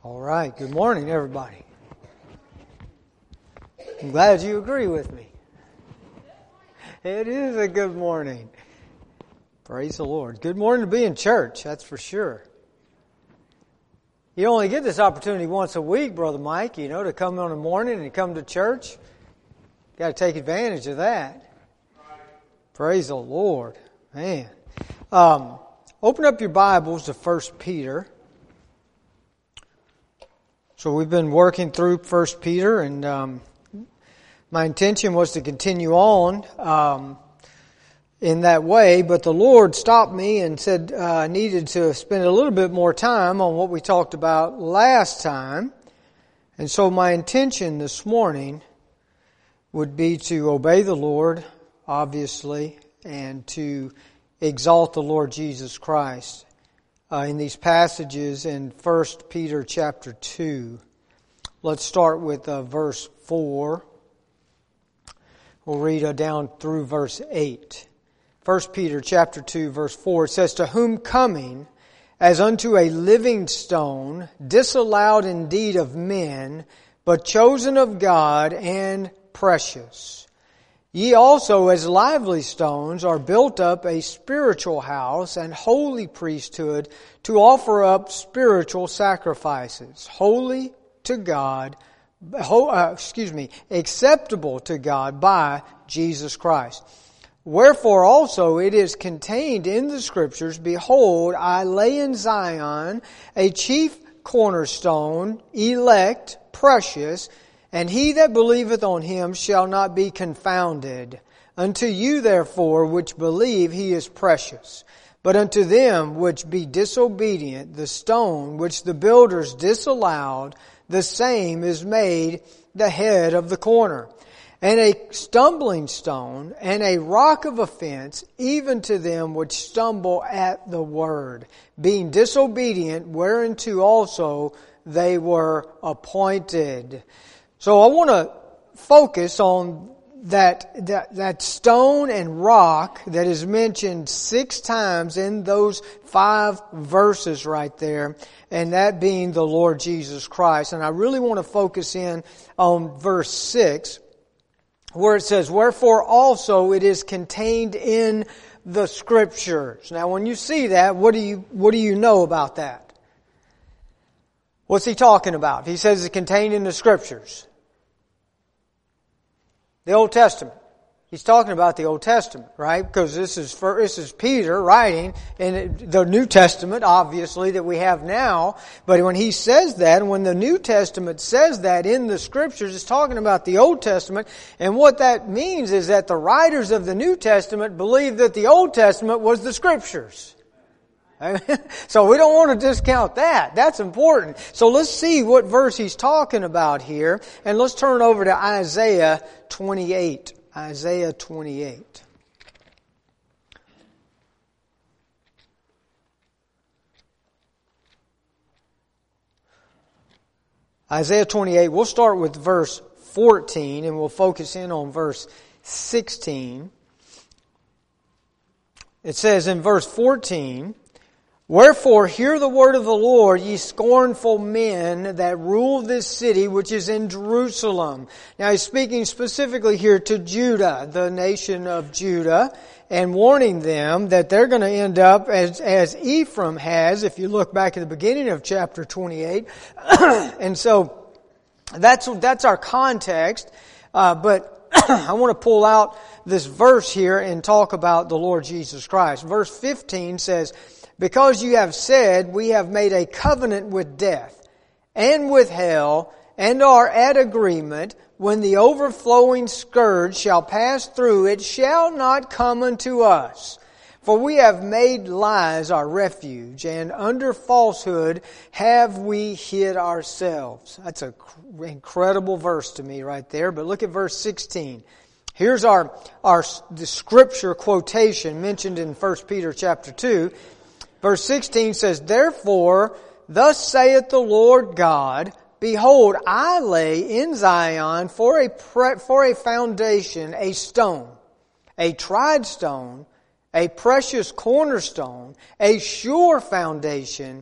All right. Good morning, everybody. I'm glad you agree with me. It is a good morning. Praise the Lord. Good morning to be in church, that's for sure. You only get this opportunity once a week, Brother Mike, to come on the morning and come to church. Got to take advantage of that. Praise the Lord. Man. Open up your Bibles to 1 Peter. So we've been working through 1 Peter, and my intention was to continue on in that way, but the Lord stopped me and said I needed to spend a little bit more time on what we talked about last time. And so my intention this morning would be to obey the Lord, obviously, and to exalt the Lord Jesus Christ. In these passages in 1 Peter chapter 2. Let's start with verse 4. We'll read down through verse 8. 1 Peter chapter 2 verse 4, it says, "To whom coming as unto a living stone, disallowed indeed of men, but chosen of God and precious. Ye also as lively stones are built up a spiritual house and holy priesthood to offer up spiritual sacrifices, holy to God, acceptable to God by Jesus Christ. Wherefore also it is contained in the Scriptures, Behold, I lay in Zion a chief cornerstone, elect, precious, and he that believeth on him shall not be confounded. Unto you therefore which believe he is precious. But unto them which be disobedient, the stone which the builders disallowed, the same is made the head of the corner, and a stumbling stone, and a rock of offense, even to them which stumble at the word, being disobedient, whereunto also they were appointed." So I want to focus on that stone and rock that is mentioned 6 times in those 5 verses right there, and that being the Lord Jesus Christ. And I really want to focus in on verse 6, where it says, "Wherefore also it is contained in the Scriptures." Now when you see that, what do you know about that? What's he talking about? He says it's contained in the Scriptures. The Old Testament. He's talking about the Old Testament, right? Because this is Peter writing in the New Testament, obviously, that we have now. But when he says that, and when the New Testament says that in the Scriptures, it's talking about the Old Testament. And what that means is that the writers of the New Testament believed that the Old Testament was the Scriptures. So we don't want to discount that. That's important. So let's see what verse he's talking about here. And let's turn over to Isaiah 28. Isaiah 28. Isaiah 28, we'll start with verse 14 and we'll focus in on verse 16. It says in verse 14, "Wherefore hear the word of the Lord, ye scornful men that rule this city which is in Jerusalem." Now he's speaking specifically here to Judah, the nation of Judah, and warning them that they're going to end up as Ephraim has, if you look back at the beginning of chapter 28. And so that's our context. But I want to pull out this verse here and talk about the Lord Jesus Christ. Verse 15 says, "Because you have said, we have made a covenant with death and with hell, and are at agreement, when the overflowing scourge shall pass through, it shall not come unto us. For we have made lies our refuge, and under falsehood have we hid ourselves." That's an incredible verse to me right there. But look at verse 16. Here's the scripture quotation mentioned in 1 Peter chapter 2. Verse 16 says, "Therefore, thus saith the Lord God, Behold, I lay in Zion for a foundation, a stone, a tried stone, a precious cornerstone, a sure foundation.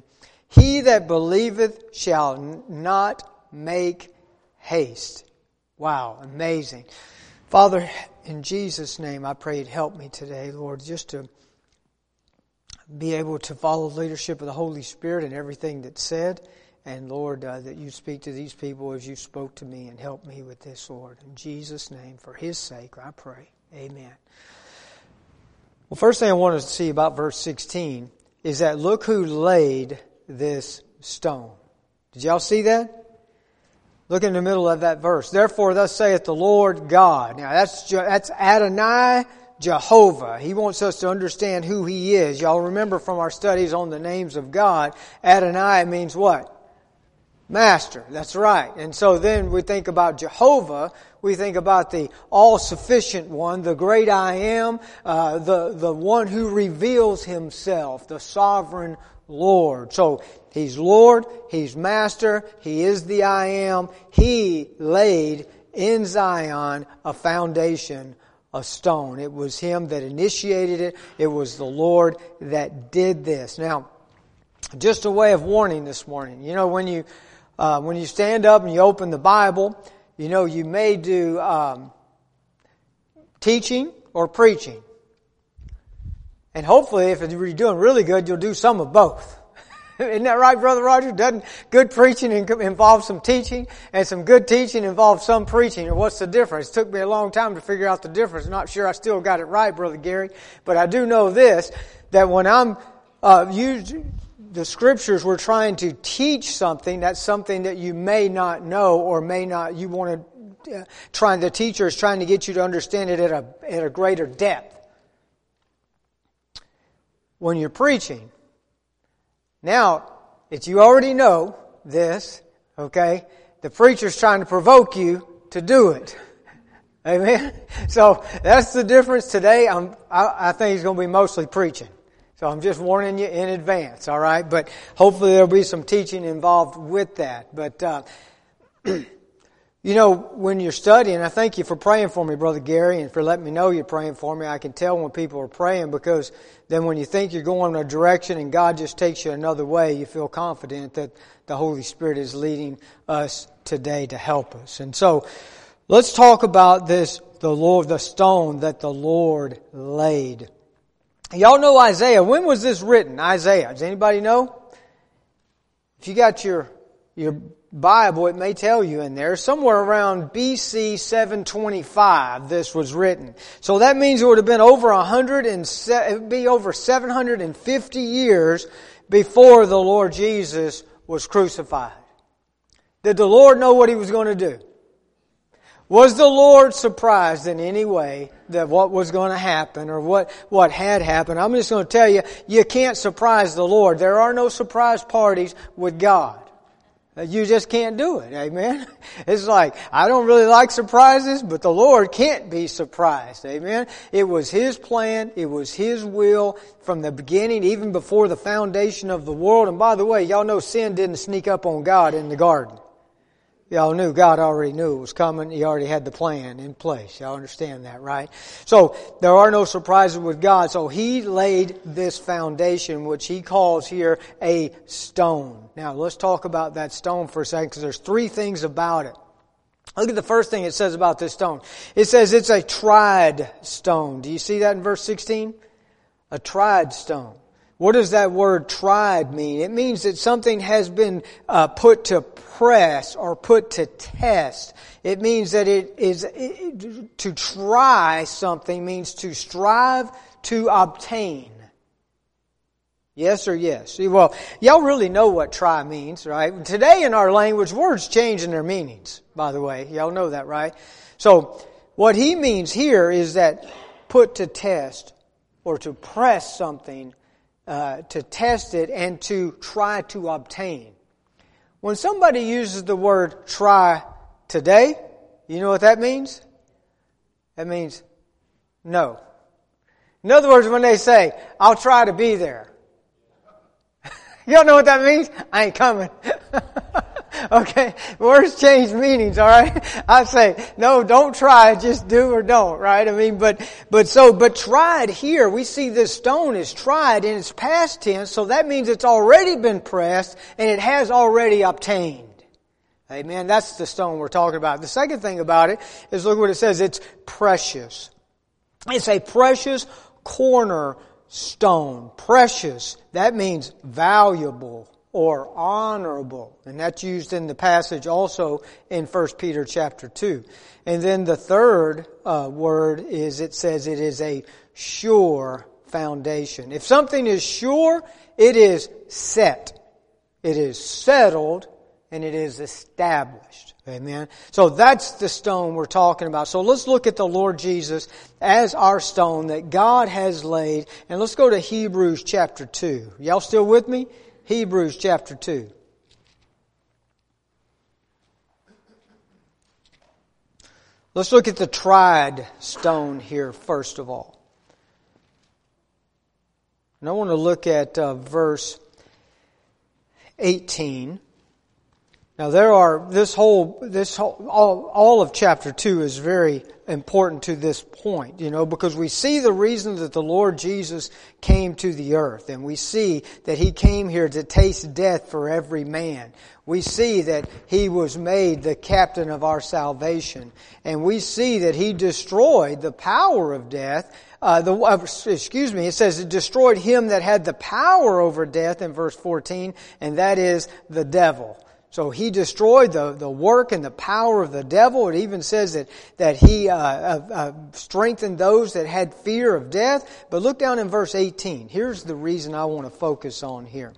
He that believeth shall not make haste. Wow, amazing. Father, in Jesus' name, I pray you'd help me today, Lord, just to be able to follow the leadership of the Holy Spirit in everything that's said. And Lord, that you speak to these people as you spoke to me, and help me with this, Lord. In Jesus' name, for His sake, I pray. Amen. Well, first thing I want to see about verse 16 is that look who laid this stone. Did y'all see that? Look in the middle of that verse. Therefore, thus saith the Lord God. Now, that's Adonai Jehovah. He wants us to understand who He is. Y'all remember from our studies on the names of God, Adonai means what? Master. That's right. And so then we think about Jehovah. We think about the all-sufficient one, the great I am, the one who reveals Himself, the sovereign Lord. So He's Lord, He's Master, He is the I am. He laid in Zion a foundation, a stone. It was Him that initiated it. It was the Lord that did this. Now, just a way of warning this morning. You know, when you stand up and you open the Bible, you know, you may do teaching or preaching. And hopefully, if you're doing really good, you'll do some of both. Isn't that right, Brother Roger? Doesn't good preaching involve some teaching, and some good teaching involves some preaching? Or what's the difference? It took me a long time to figure out the difference. I'm not sure I still got it right, Brother Gary. But I do know this, that when I'm using the Scriptures, we're trying to teach something, that's something that you may not know or may not, you want to, the teacher is trying to get you to understand it at a greater depth. When you're preaching, now, if you already know this, okay, the preacher's trying to provoke you to do it. Amen? So, that's the difference today. I think he's going to be mostly preaching. So I'm just warning you in advance, all right? But hopefully there'll be some teaching involved with that. But, you know, when you're studying, I thank you for praying for me, Brother Gary, and for letting me know you're praying for me. I can tell when people are praying, because then when you think you're going in a direction and God just takes you another way, you feel confident that the Holy Spirit is leading us today to help us. And so, let's talk about this, the stone that the Lord laid. Y'all know Isaiah. When was this written? Isaiah. Does anybody know? If you got your Bible, it may tell you in there. Somewhere around BC 725 this was written. So that means it would have been over 750 years before the Lord Jesus was crucified. Did the Lord know what He was going to do? Was the Lord surprised in any way that what was going to happen or what had happened? I'm just going to tell you, you can't surprise the Lord. There are no surprise parties with God. You just can't do it. Amen? It's like, I don't really like surprises, but the Lord can't be surprised. Amen? It was His plan. It was His will from the beginning, even before the foundation of the world. And by the way, y'all know sin didn't sneak up on God in the garden. Y'all knew, God already knew it was coming. He already had the plan in place. Y'all understand that, right? So, there are no surprises with God. So, He laid this foundation, which He calls here a stone. Now, let's talk about that stone for a second, because there's three things about it. Look at the first thing it says about this stone. It says it's a tried stone. Do you see that in verse 16? A tried stone. What does that word tried mean? It means that something has been put to press or put to test. It means that to try something means to strive to obtain. Yes or yes? Well, y'all really know what try means, right? Today in our language, words change in their meanings, by the way. Y'all know that, right? So, what he means here is that put to test or to press something, to test it and to try to obtain. When somebody uses the word try today, you know what that means? That means no. In other words, when they say, I'll try to be there. You don't know what that means? I ain't coming. Okay, words change meanings, alright? I say, no, don't try, just do or don't, right? I mean, but tried here, we see this stone is tried in its past tense, so that means it's already been pressed and it has already obtained. Amen. That's the stone we're talking about. The second thing about it is look what it says. It's precious. It's a precious cornerstone. Precious. That means valuable or honorable. And that's used in the passage also in 1 Peter chapter 2. And then the third word is it says it is a sure foundation. If something is sure, it is set. It is settled. And it is established. Amen. So that's the stone we're talking about. So let's look at the Lord Jesus as our stone that God has laid. And let's go to Hebrews chapter 2. Y'all still with me? Hebrews chapter 2. Let's look at the tried stone here first of all. And I want to look at verse 18. Now all of chapter 2 is very important to this point, because we see the reason that the Lord Jesus came to the earth, and we see that He came here to taste death for every man. We see that He was made the captain of our salvation, and we see that He destroyed the power of death. It says it destroyed him that had the power over death in verse 14, and that is the devil. So He destroyed the work and the power of the devil. It even says that He strengthened those that had fear of death. But look down in verse 18. Here's the reason I want to focus on here.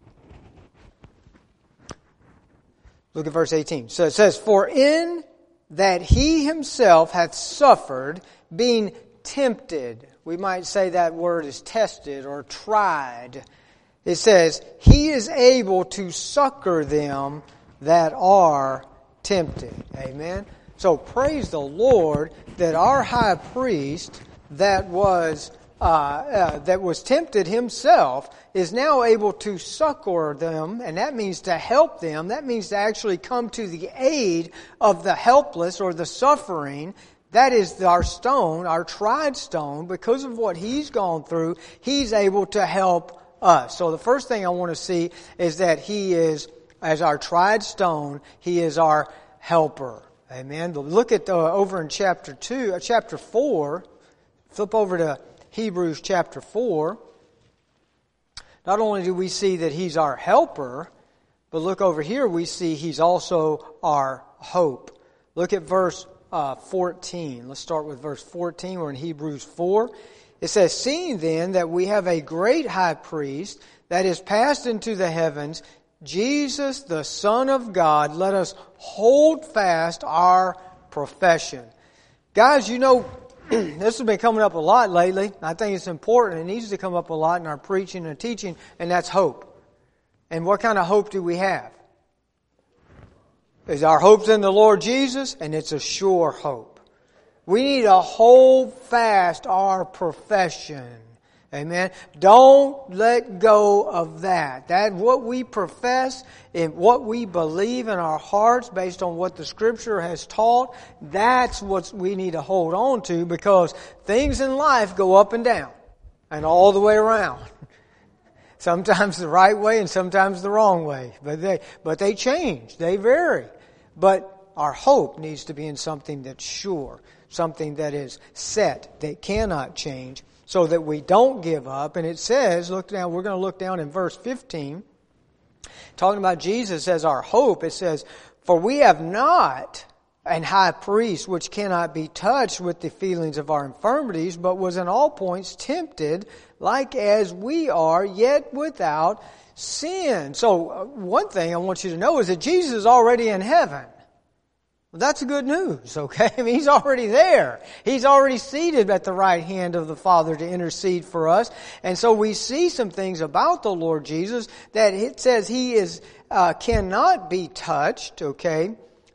Look at verse 18. So it says, "For in that He Himself hath suffered, being tempted." We might say that word is tested or tried. It says, "He is able to succor them that are tempted." Amen. So praise the Lord that our high priest that was tempted himself is now able to succor them, and that means to help them. That means to actually come to the aid of the helpless or the suffering. That is our stone, our tried stone. Because of what He's gone through, He's able to help us. So the first thing I want to see is that He is, as our tried stone, He is our helper. Amen. Look at over in chapter 4. Flip over to Hebrews chapter 4. Not only do we see that He's our helper, but look over here, we see He's also our hope. Look at verse 14. Let's start with verse 14. We're in Hebrews 4. It says, "Seeing then that we have a great high priest that is passed into the heavens, Jesus the Son of God, let us hold fast our profession." Guys, this has been coming up a lot lately. I think it's important. It needs to come up a lot in our preaching and teaching, and that's hope. And what kind of hope do we have? Is our hope's in the Lord Jesus, and it's a sure hope. We need to hold fast our profession. Amen. Don't let go of that. That what we profess and what we believe in our hearts based on what the Scripture has taught, that's what we need to hold on to, because things in life go up and down and all the way around. Sometimes the right way and sometimes the wrong way. But they change. They vary. But our hope needs to be in something that's sure. Something that is set, that cannot change, so that we don't give up. And it says, we're going to look down in verse 15, talking about Jesus as our hope. It says, "For we have not an high priest which cannot be touched with the feelings of our infirmities, but was in all points tempted, like as we are, yet without sin." So one thing I want you to know is that Jesus is already in heaven. Well, that's good news, okay? I mean, He's already there. He's already seated at the right hand of the Father to intercede for us. And so we see some things about the Lord Jesus that it says He is cannot be touched, okay,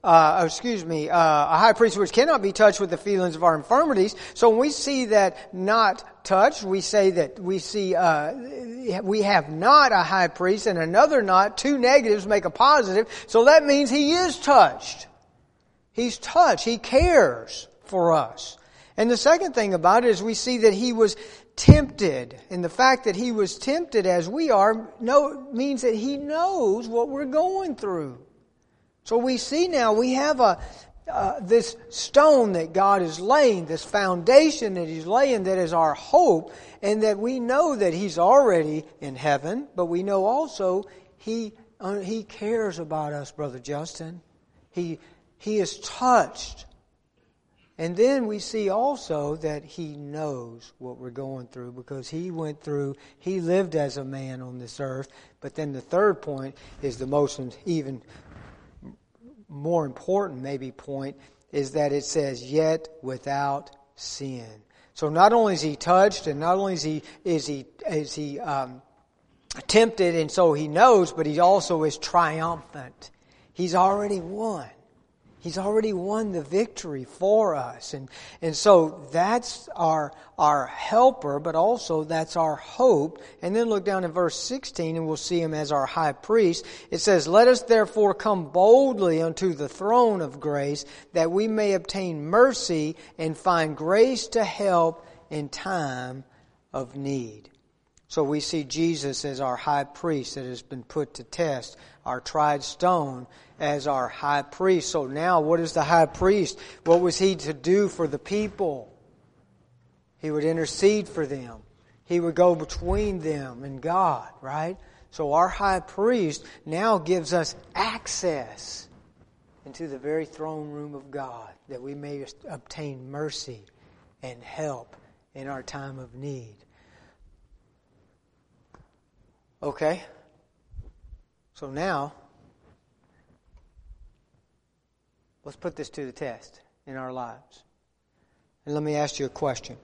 a high priest which cannot be touched with the feelings of our infirmities. So when we see that not touched, we say that we have not a high priest and another not. Two negatives make a positive. So that means he is touched. He's touched. He cares for us. And the second thing about it is we see that he was tempted. And the fact that he was tempted as we are means that he knows what we're going through. So we see now we have this stone that God is laying, this foundation that He's laying that is our hope, and that we know that He's already in heaven, but we know also He cares about us, Brother Justin. He is touched. And then we see also that He knows what we're going through because He lived as a man on this earth. But then the third point is the most even more important maybe point is that it says, yet without sin. So not only is He touched and not only is he tempted and so He knows, but He also is triumphant. He's already won. He's already won the victory for us. And so that's our helper, but also that's our hope. And then look down in verse 16 and we'll see Him as our high priest. It says, let us therefore come boldly unto the throne of grace that we may obtain mercy and find grace to help in time of need. So we see Jesus as our high priest that has been put to test, our tried stone as our high priest. So now what is the high priest? What was he to do for the people? He would intercede for them. He would go between them and God, right? So our high priest now gives us access into the very throne room of God that we may obtain mercy and help in our time of need. Okay? So now, let's put this to the test in our lives. And let me ask you a question.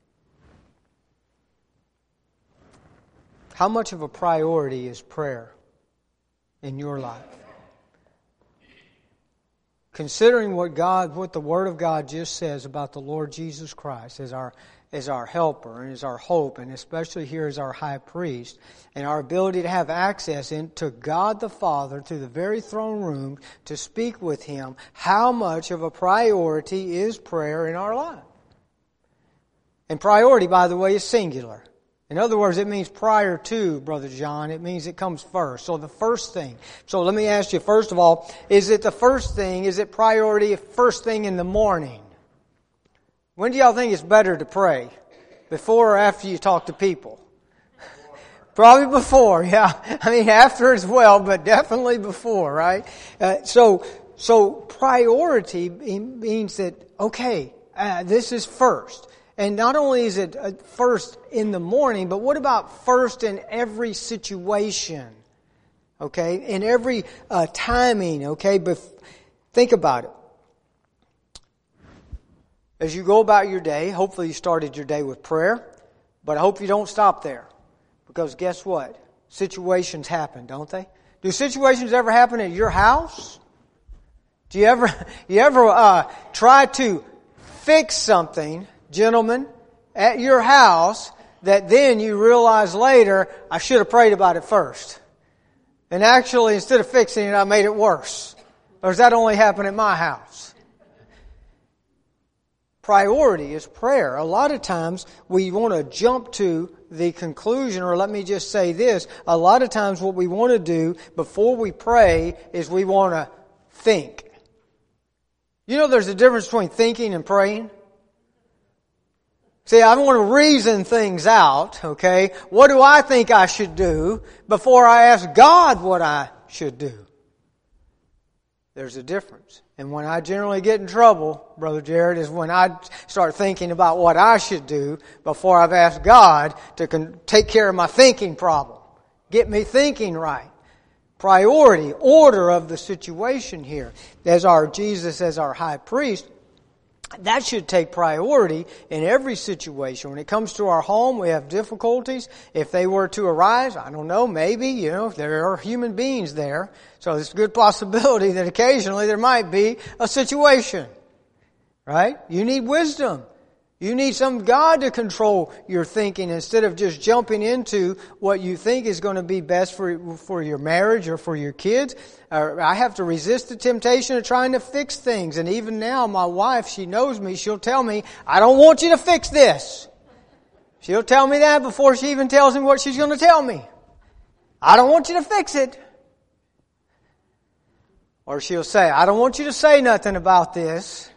How much of a priority is prayer in your life? Considering what the Word of God just says about the Lord Jesus Christ as our helper and as our hope, and especially here as our high priest, and our ability to have access into God the Father through the very throne room to speak with Him, how much of a priority is prayer in our life? And priority, by the way, is singular. In other words, it means prior to, Brother John. It means it comes first. So the first thing. So let me ask you, first of all, is it priority first thing in the morning? When do y'all think it's better to pray? Before or after you talk to people? Probably before, yeah. I mean, after as well, but definitely before, right? So priority means that, okay, this is first. And not only is it first in the morning, but what about first in every situation? Okay? In every timing, okay? But think about it. As you go about your day, hopefully you started your day with prayer, but I hope you don't stop there. Because guess what? Situations happen, don't they? Do situations ever happen at your house? Do you ever try to fix something, gentlemen, at your house that then you realize later, I should have prayed about it first. And actually, instead of fixing it, I made it worse. Or does that only happen at my house? Priority is prayer. A lot of times we want to jump to the conclusion, or let me just say this, a lot of times what we want to do before we pray is we want to think. You know there's a difference between thinking and praying? See, I want to reason things out, okay? What do I think I should do before I ask God what I should do? There's a difference. And when I generally get in trouble, Brother Jared, is when I start thinking about what I should do before I've asked God to take care of my thinking problem. Get me thinking right. Priority, order of the situation here. Jesus as our high priest That should take priority in every situation. When it comes to our home, we have difficulties. If they were to arise, I don't know, maybe, there are human beings there. So there's a good possibility that occasionally there might be a situation. Right? You need wisdom. You need some God to control your thinking instead of just jumping into what you think is going to be best for your marriage or for your kids. I have to resist the temptation of trying to fix things. And even now, my wife, she knows me. She'll tell me, I don't want you to fix this. She'll tell me that before she even tells me what she's going to tell me. I don't want you to fix it. Or she'll say, I don't want you to say nothing about this.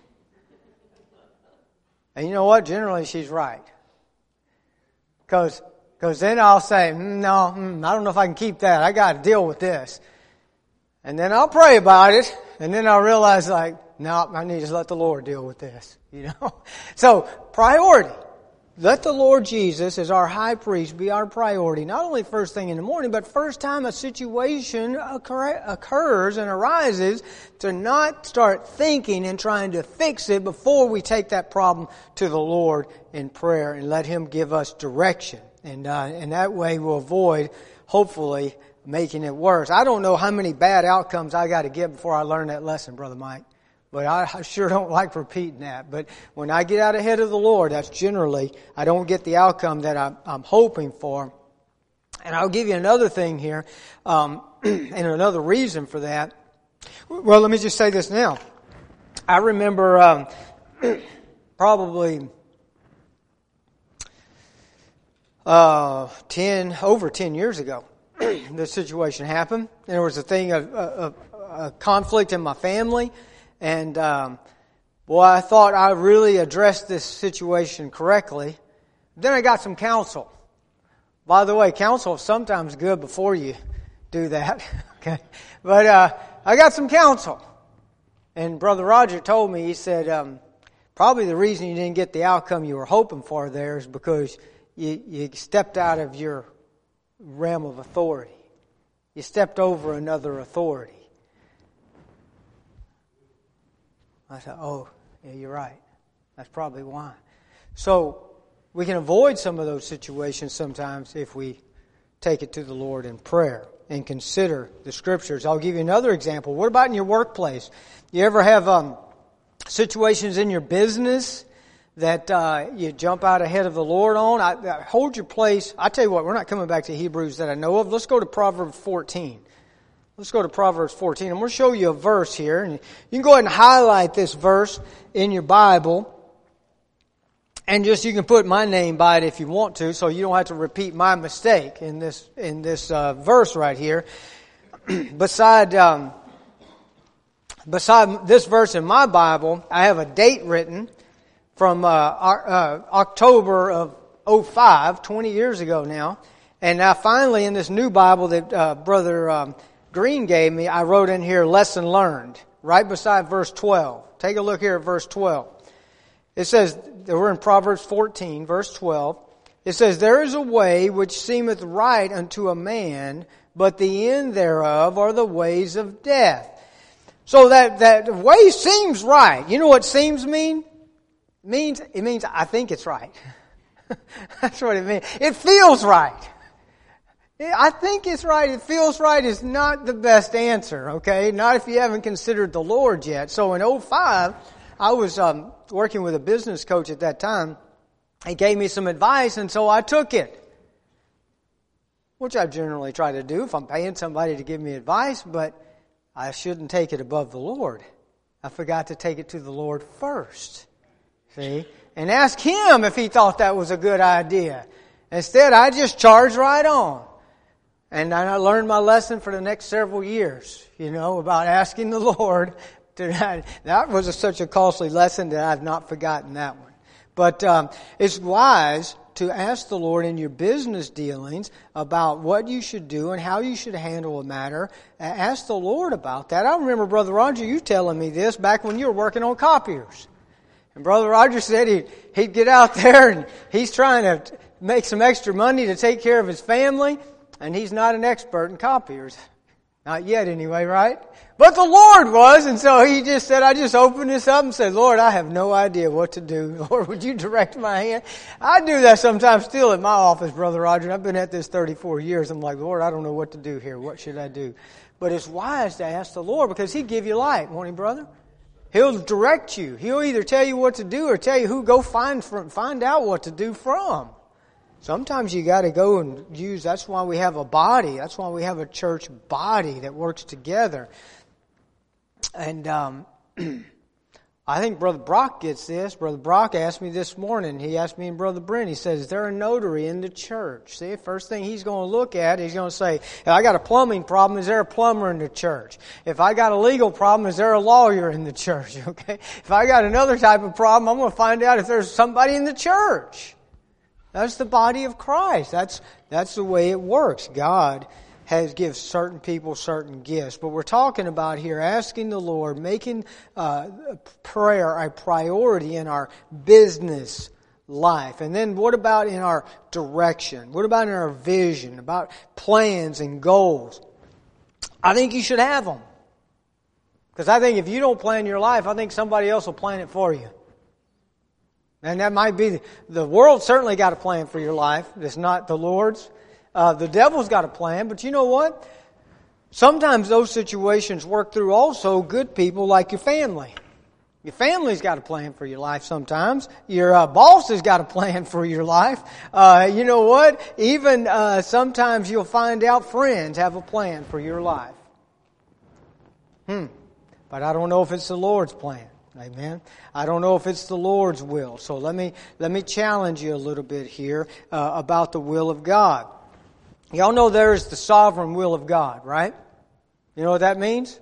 And you know what? Generally, she's right. Because then I'll say, no, I don't know if I can keep that. I got to deal with this. And then I'll pray about it. And then I'll realize no, I need to let the Lord deal with this. So, priority. Let the Lord Jesus, as our high priest, be our priority. Not only first thing in the morning, but first time a situation occurs and arises, to not start thinking and trying to fix it before we take that problem to the Lord in prayer and let Him give us direction. And that way we'll avoid, hopefully, making it worse. I don't know how many bad outcomes I got to get before I learn that lesson, Brother Mike. But I sure don't like repeating that. But when I get out ahead of the Lord, that's generally, I don't get the outcome that I'm hoping for. And I'll give you another thing here, and another reason for that. Well, let me just say this now. I remember probably over 10 years ago, this situation happened. There was a conflict in my family. And, I thought I really addressed this situation correctly. Then I got some counsel. By the way, counsel is sometimes good before you do that. Okay. But, I got some counsel. And Brother Roger told me, he said, probably the reason you didn't get the outcome you were hoping for there is because you stepped out of your realm of authority. You stepped over another authority. I said, yeah, you're right. That's probably why. So we can avoid some of those situations sometimes if we take it to the Lord in prayer and consider the Scriptures. I'll give you another example. What about in your workplace? You ever have situations in your business that you jump out ahead of the Lord on? Hold your place. I tell you what, we're not coming back to Hebrews that I know of. Let's go to Proverbs 14. Let's go to Proverbs 14. I'm going to show you a verse here. And you can go ahead and highlight this verse in your Bible. And you can put my name by it if you want to, so you don't have to repeat my mistake in this verse right here. Beside this verse in my Bible, I have a date written from October of 2005, 20 years ago now. And now finally in this new Bible that Brother Green gave me, I wrote in here, lesson learned, right beside verse 12. Take a look here at verse 12. It says, we're in Proverbs 14, verse 12. It says, there is a way which seemeth right unto a man, but the end thereof are the ways of death. So that way seems right. You know what seems mean? It means I think it's right. That's what it means. It feels right. I think it's right. It feels right is not the best answer, okay? Not if you haven't considered the Lord yet. So in 2005, I was working with a business coach at that time. He gave me some advice, and so I took it, which I generally try to do if I'm paying somebody to give me advice, but I shouldn't take it above the Lord. I forgot to take it to the Lord first, see, and ask Him if He thought that was a good idea. Instead, I just charged right on. And I learned my lesson for the next several years, about asking the Lord. That was such a costly lesson that I've not forgotten that one. But it's wise to ask the Lord in your business dealings about what you should do and how you should handle a matter. Ask the Lord about that. I remember, Brother Roger, you telling me this back when you were working on copiers. And Brother Roger said he'd get out there and he's trying to make some extra money to take care of his family. And he's not an expert in copiers. Not yet anyway, right? But the Lord was, and so He just said, I just opened this up and said, Lord, I have no idea what to do. Lord, would you direct my hand? I do that sometimes still at my office, Brother Roger. I've been at this 34 years. I'm like, Lord, I don't know what to do here. What should I do? But it's wise to ask the Lord because He'll give you light, won't He, brother? He'll direct you. He'll either tell you what to do or tell you who go find out what to do from. Sometimes you got to go and use, that's why we have a body. That's why we have a church body that works together. And I think Brother Brock gets this. Brother Brock asked me this morning. He asked me and Brother Brent. He says, is there a notary in the church? See, first thing he's going to look at, he's going to say, if I got a plumbing problem, is there a plumber in the church? If I got a legal problem, is there a lawyer in the church? Okay. If I got another type of problem, I'm going to find out if there's somebody in the church. That's the body of Christ. That's the way it works. God gives certain people certain gifts. But we're talking about here asking the Lord, making prayer a priority in our business life. And then what about in our direction? What about in our vision? About plans and goals? I think you should have them. Because I think if you don't plan your life, I think somebody else will plan it for you. And that might be, the world certainly got a plan for your life. It's not the Lord's. The devil's got a plan, but you know what? Sometimes those situations work through also good people like your family. Your family's got a plan for your life sometimes. Your boss has got a plan for your life. You know what? Even sometimes you'll find out friends have a plan for your life. But I don't know if it's the Lord's plan. Amen. I don't know if it's the Lord's will. So let me challenge you a little bit here about the will of God. Y'all know there is the sovereign will of God, right? You know what that means?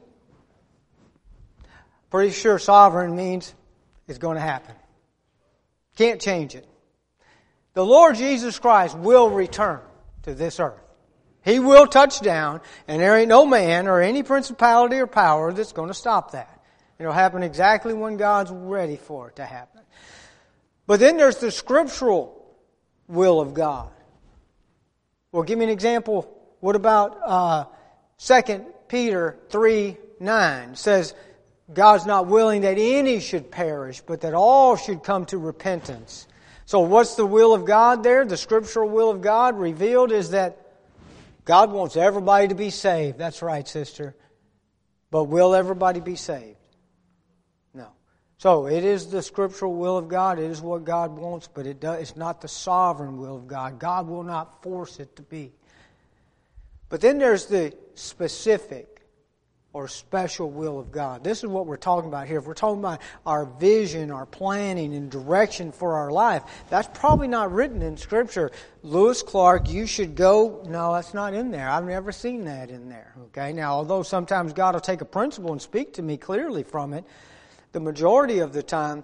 Pretty sure sovereign means it's going to happen. Can't change it. The Lord Jesus Christ will return to this earth. He will touch down, and there ain't no man or any principality or power that's going to stop that. It'll happen exactly when God's ready for it to happen. But then there's the scriptural will of God. Well, give me an example. What about 2 Peter 3:9? It says, God's not willing that any should perish, but that all should come to repentance. So what's the will of God there? The scriptural will of God revealed is that God wants everybody to be saved. That's right, sister. But will everybody be saved? So it is the scriptural will of God. It is what God wants, but it's not the sovereign will of God. God will not force it to be. But then there's the specific or special will of God. This is what we're talking about here. If we're talking about our vision, our planning, and direction for our life, that's probably not written in Scripture. Lewis Clark, you should go. No, that's not in there. I've never seen that in there. Okay. Now, although sometimes God will take a principle and speak to me clearly from it, the majority of the time,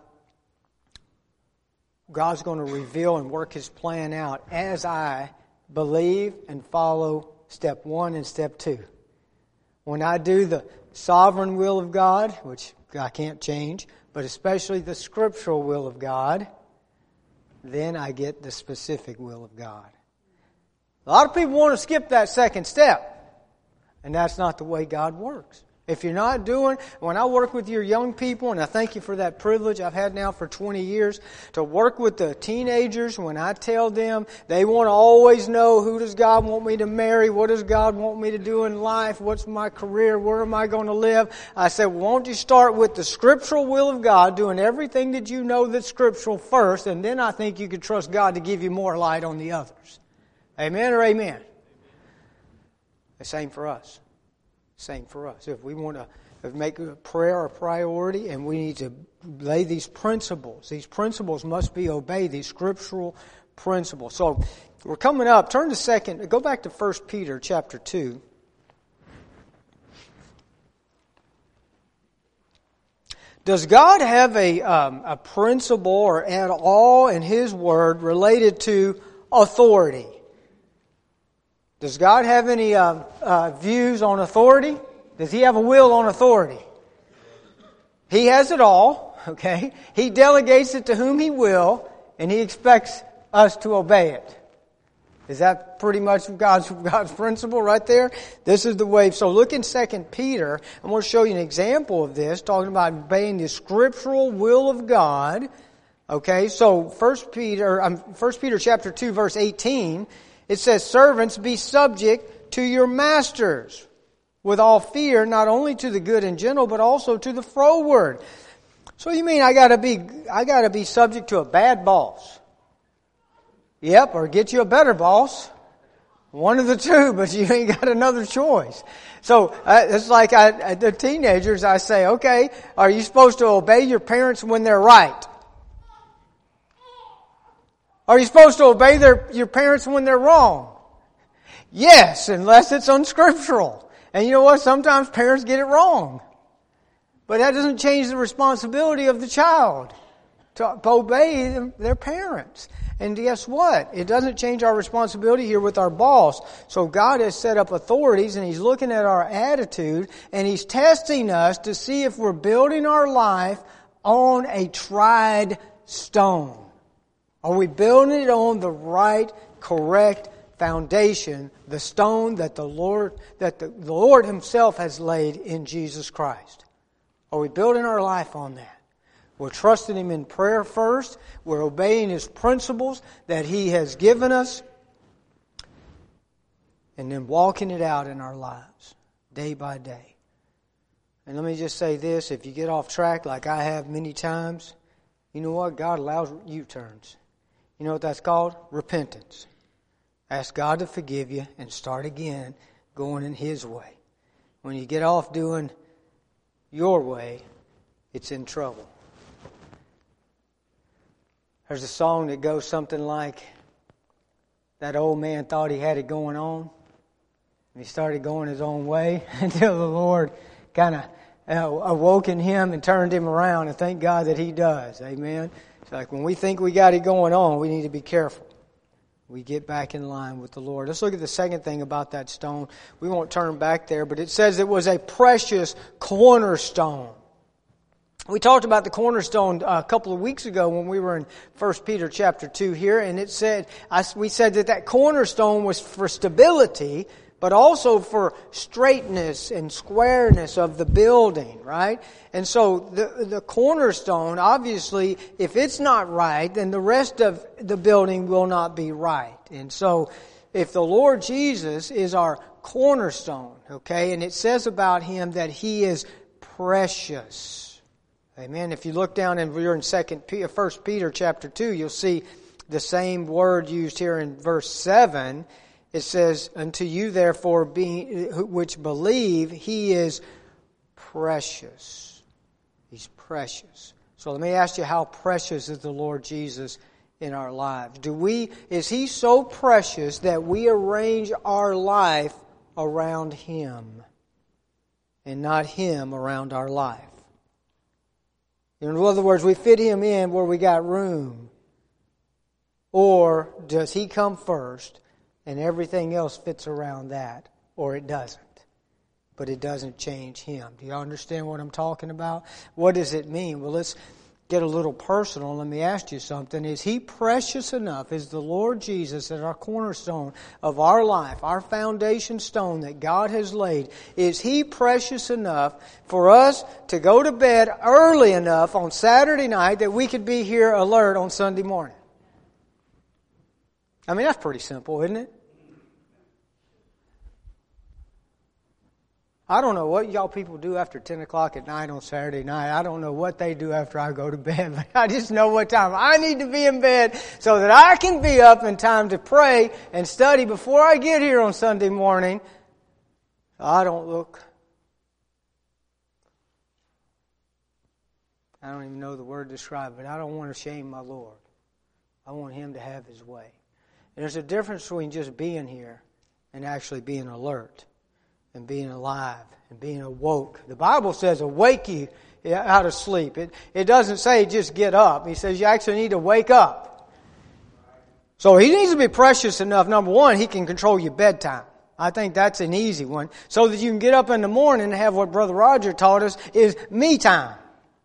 God's going to reveal and work His plan out as I believe and follow step 1 and step 2. When I do the sovereign will of God, which I can't change, but especially the scriptural will of God, then I get the specific will of God. A lot of people want to skip that second step, and that's not the way God works. If you're not doing, when I work with your young people, and I thank you for that privilege I've had now for 20 years, to work with the teenagers, when I tell them they want to always know, who does God want me to marry? What does God want me to do in life? What's my career? Where am I going to live? I said, well, won't you start with the scriptural will of God, doing everything that you know that's scriptural first, and then I think you could trust God to give you more light on the others. Amen or amen? The same for us. Same for us. If we want to make prayer a priority and we need to lay these principles must be obeyed, these scriptural principles. So we're coming up. Turn to go back to 1 Peter chapter 2. Does God have a principle or at all in His Word related to authority? Does God have any views on authority? Does He have a will on authority? He has it all, okay? He delegates it to whom He will, and He expects us to obey it. Is that pretty much God's principle right there? This is the way. So look in 2 Peter. I'm going to show you an example of this, talking about obeying the scriptural will of God. Okay, so 1 Peter chapter 2 verse 18, it says, servants, be subject to your masters with all fear, not only to the good and gentle, but also to the froward. So you mean I gotta be subject to a bad boss? Yep, or get you a better boss. One of the two, but you ain't got another choice. So it's like the teenagers, I say, okay, are you supposed to obey your parents when they're right? Are you supposed to obey your parents when they're wrong? Yes, unless it's unscriptural. And you know what? Sometimes parents get it wrong. But that doesn't change the responsibility of the child to obey their parents. And guess what? It doesn't change our responsibility here with our boss. So God has set up authorities and He's looking at our attitude and He's testing us to see if we're building our life on a tried stone. Are we building it on the right, correct foundation, the stone that the Lord Himself has laid in Jesus Christ? Are we building our life on that? We're trusting Him in prayer first. We're obeying His principles that He has given us. And then walking it out in our lives, day by day. And let me just say this, if you get off track like I have many times, you know what? God allows U-turns. You know what that's called? Repentance. Ask God to forgive you and start again going in His way. When you get off doing your way, it's in trouble. There's a song that goes something like, that old man thought he had it going on. And he started going his own way until the Lord kind of awoke in him and turned him around. And thank God that He does. Amen. It's like when we think we got it going on, we need to be careful. We get back in line with the Lord. Let's look at the second thing about that stone. We won't turn back there, but it says it was a precious cornerstone. We talked about the cornerstone a couple of weeks ago when we were in 1 Peter chapter 2 here, and we said that cornerstone was for stability, but also for straightness and squareness of the building, right? And so the cornerstone, obviously, if it's not right, then the rest of the building will not be right. And so if the Lord Jesus is our cornerstone, okay, and it says about Him that He is precious. Amen. If you look down and you're in 1 Peter chapter 2, you'll see the same word used here in verse 7. It says, unto you therefore which believe, He is precious. He's precious. So let me ask you, how precious is the Lord Jesus in our lives? Is He so precious that we arrange our life around Him and not Him around our life? In other words, we fit Him in where we got room. Or does He come first and everything else fits around that? Or it doesn't. But it doesn't change Him. Do you understand what I'm talking about? What does it mean? Well, let's get a little personal. Let me ask you something. Is He precious enough? Is the Lord Jesus at our cornerstone of our life, our foundation stone that God has laid, is He precious enough for us to go to bed early enough on Saturday night that we could be here alert on Sunday morning? I mean, that's pretty simple, isn't it? I don't know what y'all people do after 10 o'clock at night on Saturday night. I don't know what they do after I go to bed, but I just know what time I need to be in bed so that I can be up in time to pray and study before I get here on Sunday morning. I don't even know the word to describe it. I don't want to shame my Lord. I want Him to have His way. And there's a difference between just being here and actually being alert and being alive and being awoke. The Bible says awake you out of sleep. It doesn't say just get up. He says you actually need to wake up. So He needs to be precious enough. Number one, He can control your bedtime. I think that's an easy one. So that you can get up in the morning and have what Brother Roger taught us is me time.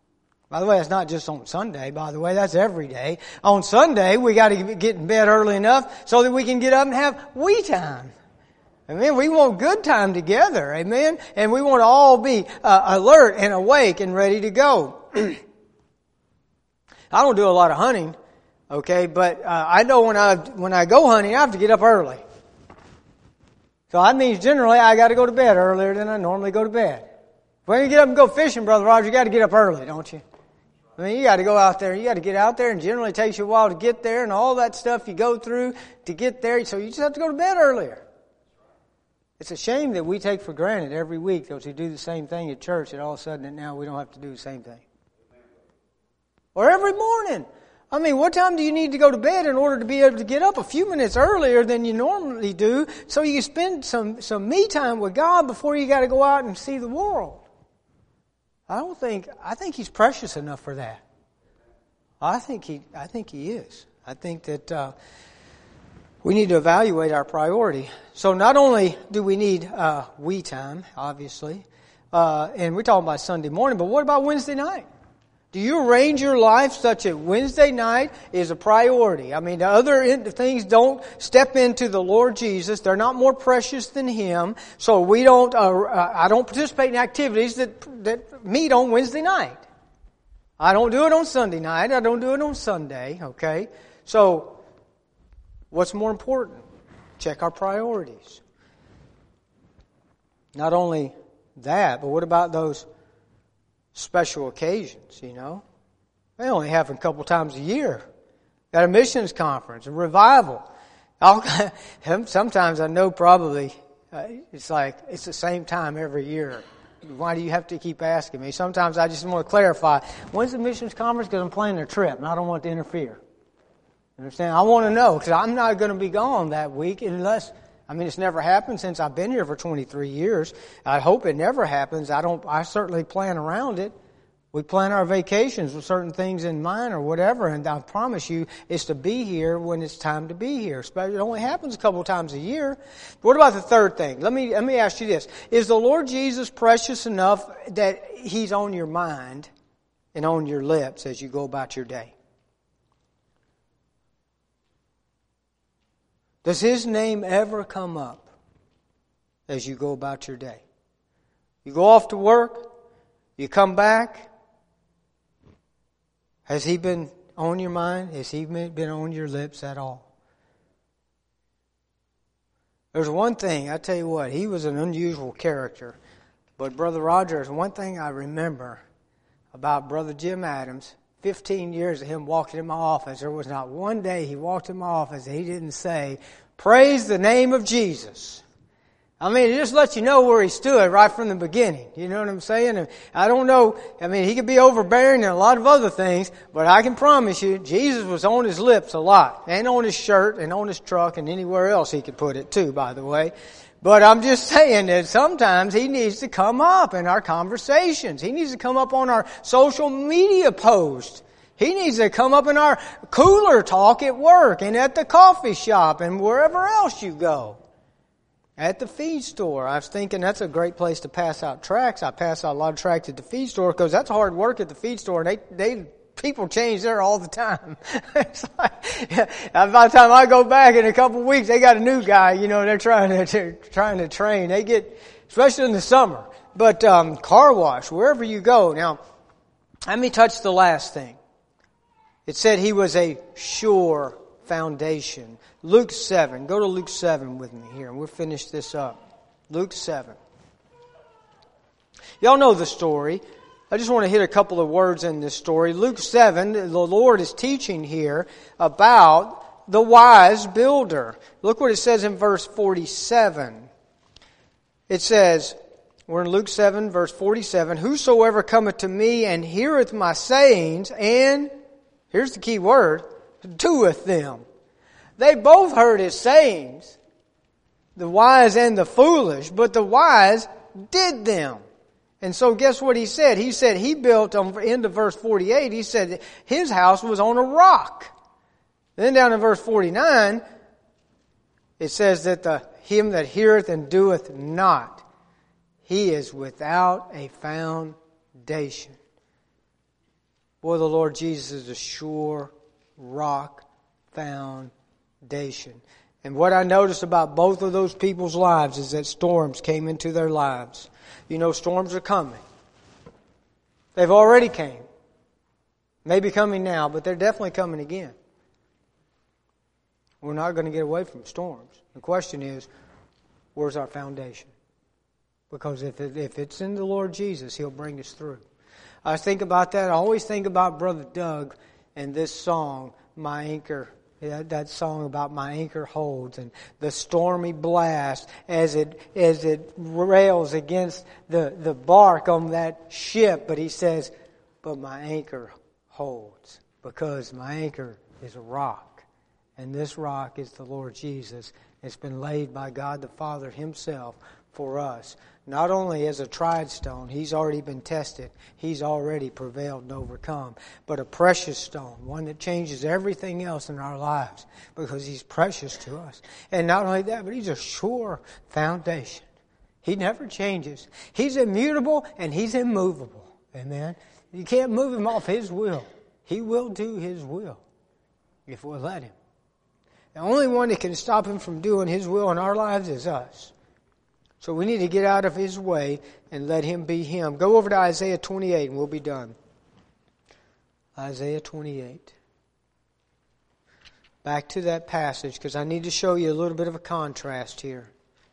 By the way, it's not just on Sunday, by the way, that's every day. On Sunday, we got to get in bed early enough so that we can get up and have we time. Amen. We want good time together. Amen. And we want to all be alert and awake and ready to go. I don't do a lot of hunting, okay, but I know when I go hunting, I have to get up early. So that means generally I got to go to bed earlier than I normally go to bed. When you get up and go fishing, Brother Roger, you got to get up early, don't you? I mean, you got to go out there. You got to get out there, and generally it takes you a while to get there, and all that stuff you go through to get there. So you just have to go to bed earlier. It's a shame that we take for granted every week that we do the same thing at church, and all of a sudden now we don't have to do the same thing. Or every morning. I mean, what time do you need to go to bed in order to be able to get up a few minutes earlier than you normally do so you can spend some me time with God before you got to go out and see the world? I think He's precious enough for that. I think He is. I think that we need to evaluate our priority. So not only do we need we time, obviously, and we're talking about Sunday morning, but what about Wednesday night? Do you arrange your life such that Wednesday night is a priority? I mean, the other things don't step into the Lord Jesus. They're not more precious than Him. So we don't. I don't participate in activities that meet on Wednesday night. I don't do it on Sunday night. I don't do it on Sunday. Okay. So, what's more important? Check our priorities. Not only that, but what about those special occasions, you know? They only happen a couple times a year. Got a missions conference, a revival. Sometimes I know probably it's like it's the same time every year. Why do you have to keep asking me? Sometimes I just want to clarify. When's the missions conference? Because I'm planning a trip and I don't want to interfere. You understand? I want to know because I'm not going to be gone that week unless... I mean, it's never happened since I've been here for 23 years. I hope it never happens. I certainly plan around it. We plan our vacations with certain things in mind or whatever, and I promise you it's to be here when it's time to be here. It only happens a couple of times a year. What about the third thing? Let me ask you this. Is the Lord Jesus precious enough that He's on your mind and on your lips as you go about your day? Does His name ever come up as you go about your day? You go off to work, you come back. Has He been on your mind? Has He been on your lips at all? There's one thing, I tell you what, He was an unusual character. But Brother Roger, there's one thing I remember about Brother Jim Adams. 15 years of him walking in my office, there was not one day he walked in my office that he didn't say, "Praise the name of Jesus." I mean, it just lets you know where he stood right from the beginning. You know what I'm saying? I don't know, I mean, he could be overbearing and a lot of other things, but I can promise you, Jesus was on his lips a lot, and on his shirt, and on his truck, and anywhere else he could put it too, by the way. But I'm just saying that sometimes He needs to come up in our conversations. He needs to come up on our social media posts. He needs to come up in our cooler talk at work and at the coffee shop and wherever else you go. At the feed store. I was thinking that's a great place to pass out tracts. I pass out a lot of tracts at the feed store because that's hard work at the feed store. And people change there all the time. It's like, by the time I go back in a couple of weeks, they got a new guy. You know, they're trying to train. They get, especially in the summer. But car wash, wherever you go. Now, let me touch the last thing. It said He was a sure foundation. Luke 7. Go to Luke 7 with me here, and we'll finish this up. Luke 7. Y'all know the story. I just want to hit a couple of words in this story. Luke 7, the Lord is teaching here about the wise builder. Look what it says in verse 47. It says, we're in Luke 7, verse 47, "Whosoever cometh to me and heareth my sayings, and," here's the key word, "doeth them." They both heard His sayings, the wise and the foolish, but the wise did them. And so guess what He said? He said he built, on the end of verse 48, He said his house was on a rock. Then down in verse 49, it says that him that heareth and doeth not, he is without a foundation. Boy, the Lord Jesus is a sure rock foundation. And what I noticed about both of those people's lives is that storms came into their lives. You know, storms are coming. They've already came. Maybe coming now, but they're definitely coming again. We're not going to get away from storms. The question is, where's our foundation? Because if it's in the Lord Jesus, He'll bring us through. I think about that. I always think about Brother Doug and this song, My Anchor. That song about my anchor holds, and the stormy blast as it rails against the bark on that ship. But he says, but my anchor holds, because my anchor is a rock. And this rock is the Lord Jesus. It's been laid by God the Father Himself for us. Not only as a tried stone, He's already been tested. He's already prevailed and overcome. But a precious stone, one that changes everything else in our lives because He's precious to us. And not only that, but He's a sure foundation. He never changes. He's immutable and He's immovable. Amen? You can't move Him off His will. He will do His will if we'll let Him. The only one that can stop Him from doing His will in our lives is us. So we need to get out of His way and let Him be Him. Go over to Isaiah 28 and we'll be done. Isaiah 28. Back to that passage because I need to show you a little bit of a contrast here.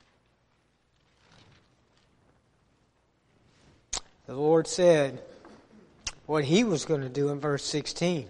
The Lord said what He was going to do in verse 16.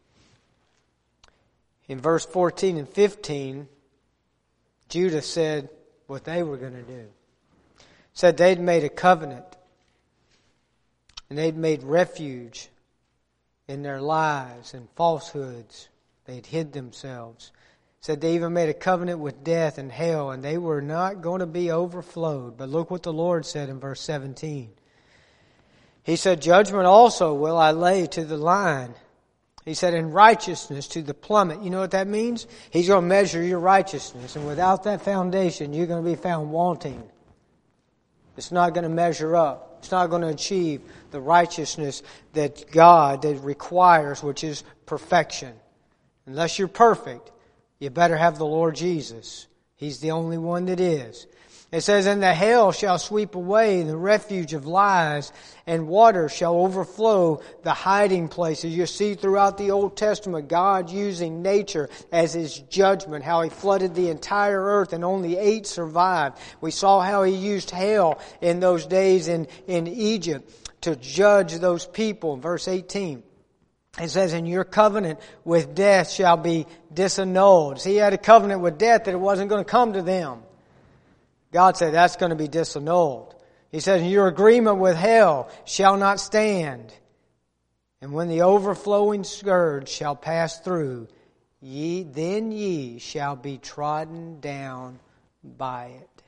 In verse 14 and 15, Judah said what they were going to do. Said they'd made a covenant and they'd made refuge in their lies and falsehoods. They'd hid themselves. Said they even made a covenant with death and hell, and they were not going to be overflowed. But look what the Lord said in verse 17. He said, judgment also will I lay to the line. He said, in righteousness to the plummet. You know what that means? He's going to measure your righteousness. And without that foundation, you're going to be found wanting. It's not going to measure up. It's not going to achieve the righteousness that God requires, which is perfection. Unless you're perfect, you better have the Lord Jesus. He's the only one that is. It says, and the hail shall sweep away the refuge of lies, and water shall overflow the hiding places. You see throughout the Old Testament, God using nature as His judgment, how He flooded the entire earth and only 8 survived. We saw how He used hail in those days in Egypt to judge those people. Verse 18. It says, and your covenant with death shall be disannulled. See, He had a covenant with death that it wasn't going to come to them. God said that's going to be disannulled. He says, your agreement with hell shall not stand. And when the overflowing scourge shall pass through, then ye shall be trodden down by it.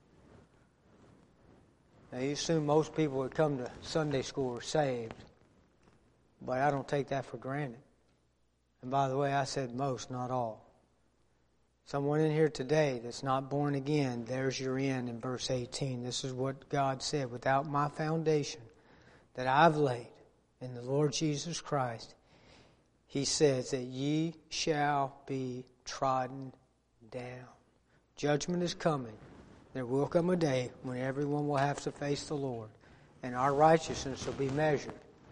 Now you assume most people that come to Sunday school are saved. But I don't take that for granted. And by the way, I said most, not all. Someone in here today that's not born again, there's your end in verse 18. This is what God said, without my foundation that I've laid in the Lord Jesus Christ, He says that ye shall be trodden down. Judgment is coming. There will come a day when everyone will have to face the Lord, and our righteousness will be measured.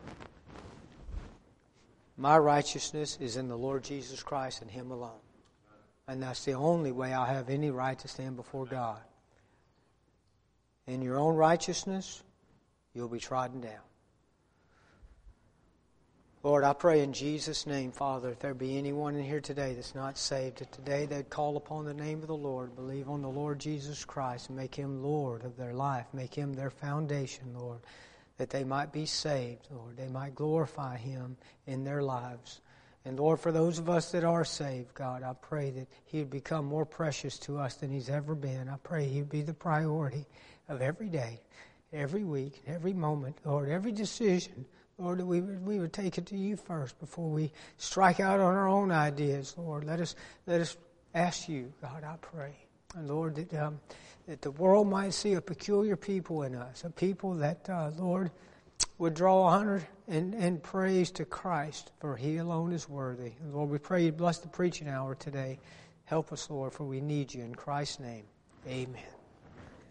My righteousness is in the Lord Jesus Christ and Him alone. And that's the only way I'll have any right to stand before God. In your own righteousness, you'll be trodden down. Lord, I pray in Jesus' name, Father, if there be anyone in here today that's not saved, that today they'd call upon the name of the Lord, believe on the Lord Jesus Christ, and make Him Lord of their life, make Him their foundation, Lord, that they might be saved, Lord. They might glorify Him in their lives. And Lord, for those of us that are saved, God, I pray that He would become more precious to us than He's ever been. I pray He would be the priority of every day, every week, every moment, Lord, every decision. Lord, that we would take it to You first before we strike out on our own ideas. Lord, let us ask You, God, I pray. And Lord, that the world might see a peculiar people in us, a people that, Lord, would draw honor and praise to Christ, for He alone is worthy. Lord, we pray You bless the preaching hour today. Help us, Lord, for we need You. In Christ's name, amen.